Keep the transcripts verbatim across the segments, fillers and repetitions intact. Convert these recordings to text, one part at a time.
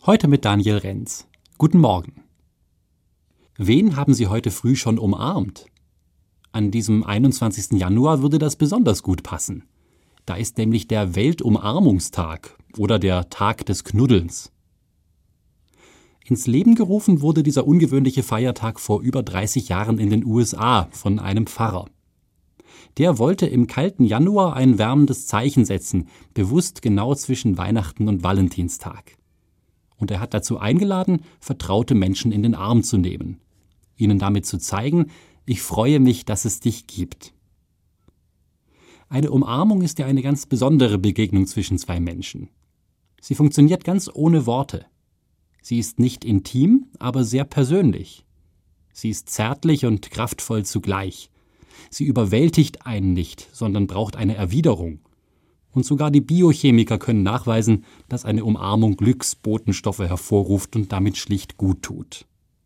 Heute mit Daniel Renz. Guten Morgen. Wen haben Sie heute früh schon umarmt? An diesem einundzwanzigsten Januar würde das besonders gut passen. Da ist nämlich der Weltumarmungstag oder der Tag des Knuddelns. Ins Leben gerufen wurde dieser ungewöhnliche Feiertag vor über dreißig Jahren in den U S A von einem Pfarrer. Der wollte im kalten Januar ein wärmendes Zeichen setzen, bewusst genau zwischen Weihnachten und Valentinstag. Und er hat dazu eingeladen, vertraute Menschen in den Arm zu nehmen, ihnen damit zu zeigen, ich freue mich, dass es dich gibt. Eine Umarmung ist ja eine ganz besondere Begegnung zwischen zwei Menschen. Sie funktioniert ganz ohne Worte. Sie ist nicht intim, aber sehr persönlich. Sie ist zärtlich und kraftvoll zugleich. Sie überwältigt einen nicht, sondern braucht eine Erwiderung. Und sogar die Biochemiker können nachweisen, dass eine Umarmung Glücksbotenstoffe hervorruft und damit schlicht gut tut.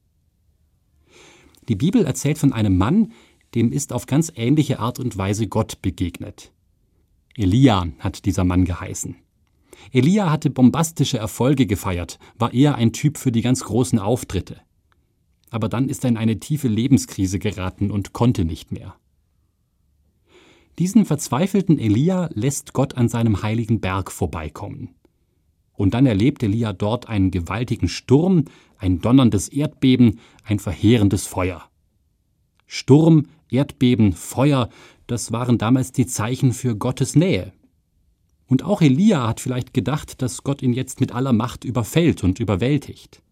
Die Bibel erzählt von einem Mann, dem ist auf ganz ähnliche Art und Weise Gott begegnet. Elia hat dieser Mann geheißen. Elia hatte bombastische Erfolge gefeiert, war eher ein Typ für die ganz großen Auftritte. Aber dann ist er in eine tiefe Lebenskrise geraten und konnte nicht mehr. Diesen verzweifelten Elia lässt Gott an seinem heiligen Berg vorbeikommen. Und dann erlebt Elia dort einen gewaltigen Sturm, ein donnerndes Erdbeben, ein verheerendes Feuer. Sturm, Erdbeben, Feuer, das waren damals die Zeichen für Gottes Nähe. Und auch Elia hat vielleicht gedacht, dass Gott ihn jetzt mit aller Macht überfällt und überwältigt.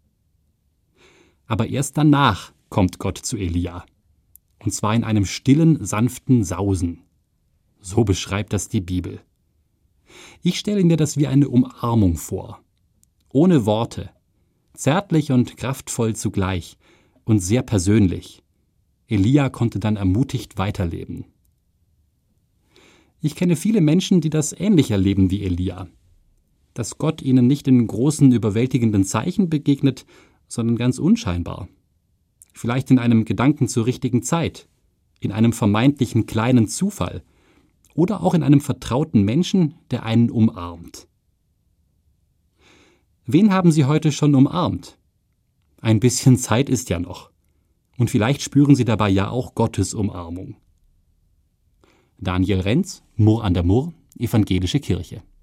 Aber erst danach kommt Gott zu Elia. Und zwar in einem stillen, sanften Sausen. So beschreibt das die Bibel. Ich stelle mir das wie eine Umarmung vor. Ohne Worte. Zärtlich und kraftvoll zugleich. Und sehr persönlich. Elia konnte dann ermutigt weiterleben. Ich kenne viele Menschen, die das ähnlich erleben wie Elia. Dass Gott ihnen nicht in großen, überwältigenden Zeichen begegnet, sondern ganz unscheinbar. Vielleicht in einem Gedanken zur richtigen Zeit, in einem vermeintlichen kleinen Zufall oder auch in einem vertrauten Menschen, der einen umarmt. Wen haben Sie heute schon umarmt? Ein bisschen Zeit ist ja noch. Und vielleicht spüren Sie dabei ja auch Gottes Umarmung. Daniel Renz, Murr an der Murr, Evangelische Kirche.